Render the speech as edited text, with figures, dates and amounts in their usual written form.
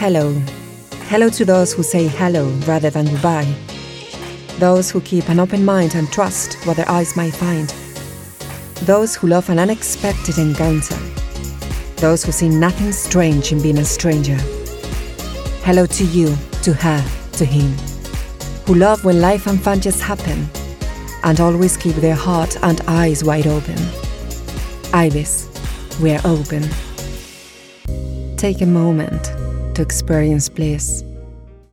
Hello. Hello to those who say hello rather than goodbye. Those who keep an open mind and trust what their eyes might find. Those who love an unexpected encounter. Those who see nothing strange in being a stranger. Hello to you, to her, to him, who love when life and fun just happen, and always keep their heart and eyes wide open. Ibis, we're open. Take a moment to experience bliss.